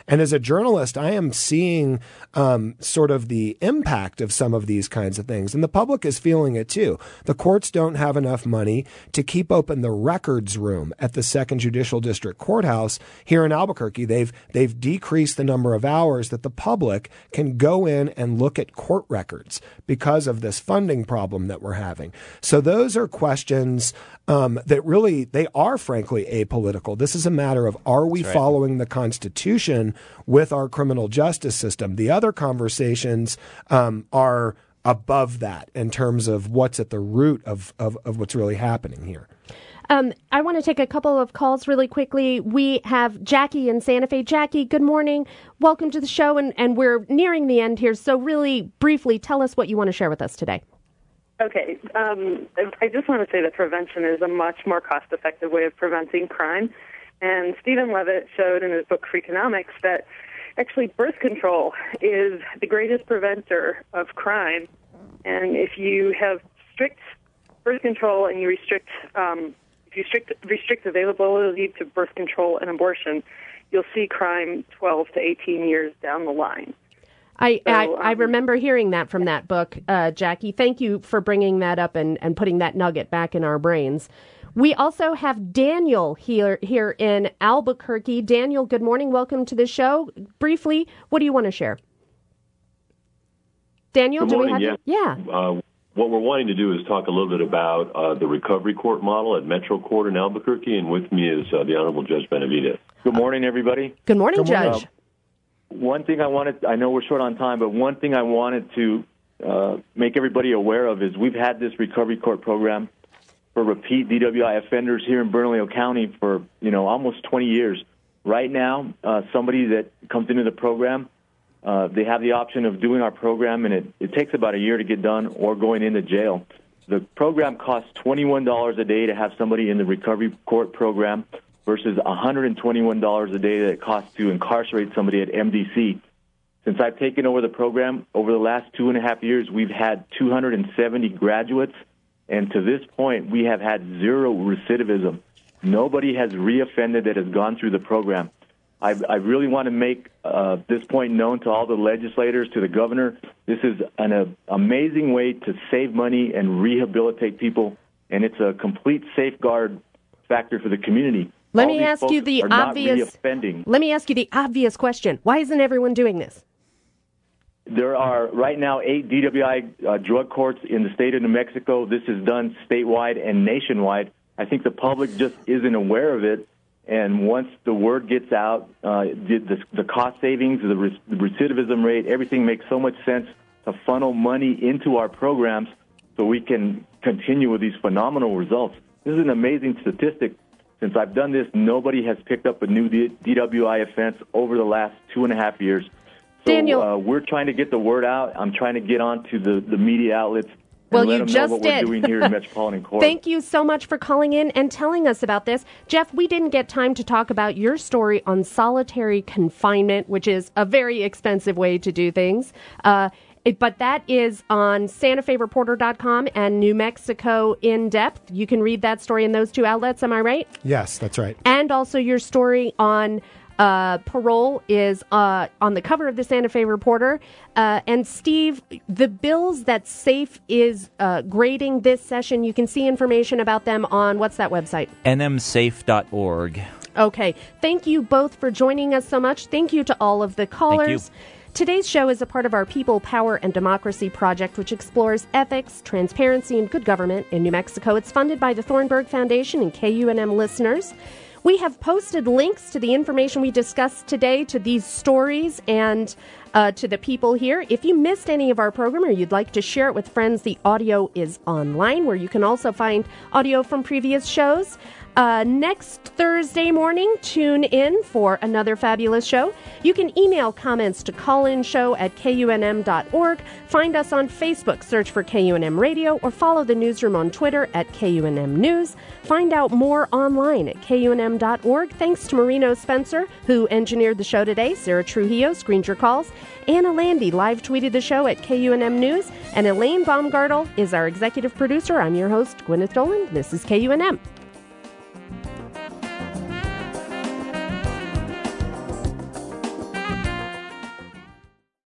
S2: And as a journalist, I am seeing um, sort of the impact of some of these kinds of things. And the public is feeling it too. The courts don't have enough money to keep open the records room at the Second Judicial District Courthouse here in Albuquerque. They've they've decreased the number of hours that the public can go in and look at court records because of this funding problem that we're having. So those are questions um, that really, they are frankly apolitical. This is a matter of, are we
S3: That's right.
S2: following the Constitution with our criminal justice system? The other conversations um, are above that in terms of what's at the root of, of, of what's really happening here.
S1: Um, I want to take a couple of calls really quickly. We have Jackie in Santa Fe. Jackie, good morning. Welcome to the show, and, and we're nearing the end here. So really briefly, tell us what you want to share with us today.
S19: Okay. Um, I just want to say that prevention is a much more cost-effective way of preventing crime. And Stephen Levitt showed in his book Freakonomics that actually birth control is the greatest preventer of crime. And if you have strict birth control and you restrict um, if you restrict, restrict availability to birth control and abortion, you'll see crime twelve to eighteen years down the line.
S1: I,
S19: So,
S1: I,
S19: um,
S1: I remember hearing that from that book, uh, Jackie. Thank you for bringing that up and, and putting that nugget back in our brains. We also have Daniel here here in Albuquerque. Daniel, good morning. Welcome to the show. Briefly, what do you want to share? Daniel,
S20: Good
S1: do
S20: morning,
S1: we have
S20: yeah.
S1: you? Yeah.
S20: Uh, what we're wanting to do is talk a little bit about uh, the recovery court model at Metro Court in Albuquerque, and with me is uh, the Honorable Judge Benavidez.
S21: Good morning, everybody.
S1: Good morning,
S21: Good morning.
S1: Judge.
S21: Uh, one thing I wanted, I know we're short on time, but one thing I wanted to uh, make everybody aware of is we've had this recovery court program for repeat D W I offenders here in Bernalillo County for, you know, almost twenty years. Right now, uh, somebody that comes into the program, uh, they have the option of doing our program, and it, it takes about a year to get done, or going into jail. The program costs twenty-one dollars a day to have somebody in the recovery court program versus one hundred twenty-one dollars a day that it costs to incarcerate somebody at M D C. Since I've taken over the program, over the last two and a half years, we've had two hundred seventy graduates, and to this point, we have had zero recidivism. Nobody has reoffended that has gone through the program. I, I really want to make uh, this point known to all the legislators, to the governor. This is an uh, amazing way to save money and rehabilitate people, and it's a complete safeguard factor for the community.
S1: Let
S21: All
S1: me
S21: these
S1: ask
S21: folks
S1: you the
S21: are not
S1: obvious.
S21: reoffending.
S1: Let me ask you the obvious question. Why isn't everyone doing this?
S21: There are right now eight D W I uh, drug courts in the state of New Mexico. This is done statewide and nationwide. I think the public just isn't aware of it. And once the word gets out, uh, the, the, the cost savings, the, re- the recidivism rate, everything makes so much sense to funnel money into our programs so we can continue with these phenomenal results. This is an amazing statistic. Since I've done this, nobody has picked up a new D- DWI offense over the last two and a half years. So
S1: Daniel,
S21: uh, we're trying to get the word out. I'm trying to get on to the, the media outlets and
S1: Well,
S21: let
S1: you
S21: them
S1: just
S21: know what
S1: did.
S21: we're doing here in Metropolitan Court.
S1: Thank you so much for calling in and telling us about this. Jeff, we didn't get time to talk about your story on solitary confinement, which is a very expensive way to do things. Uh, it, but that is on Santa Fe Reporter dot com and New Mexico In Depth. You can read that story in those two outlets. Am I right?
S2: Yes, that's right.
S1: And also your story on uh, parole is uh, on the cover of the Santa Fe Reporter. Uh, and Steve, the bills that SAFE is uh, grading this session, you can see information about them on, what's that website?
S3: N M safe dot org.
S1: Okay. Thank you both for joining us so much. Thank you to all of the callers. Today's show is a part of our People, Power, and Democracy project, which explores ethics, transparency, and good government in New Mexico. It's funded by the Thornburg Foundation and K U N M listeners. We have posted links to the information we discussed today, to these stories, and uh, to the people here. If you missed any of our program or you'd like to share it with friends, the audio is online, where you can also find audio from previous shows. Uh, next Thursday morning, tune in for another fabulous show. You can email comments to callinshow at K U N M dot org. Find us on Facebook, search for K U N M Radio, or follow the newsroom on Twitter at K U N M News. Find out more online at K U N M dot org. Thanks to Marino Spencer, who engineered the show today. Sarah Trujillo screened your calls. Anna Landy live tweeted the show at K U N M News. And Elaine Baumgartel is our executive producer. I'm your host, Gwyneth Dolan. This is K U N M.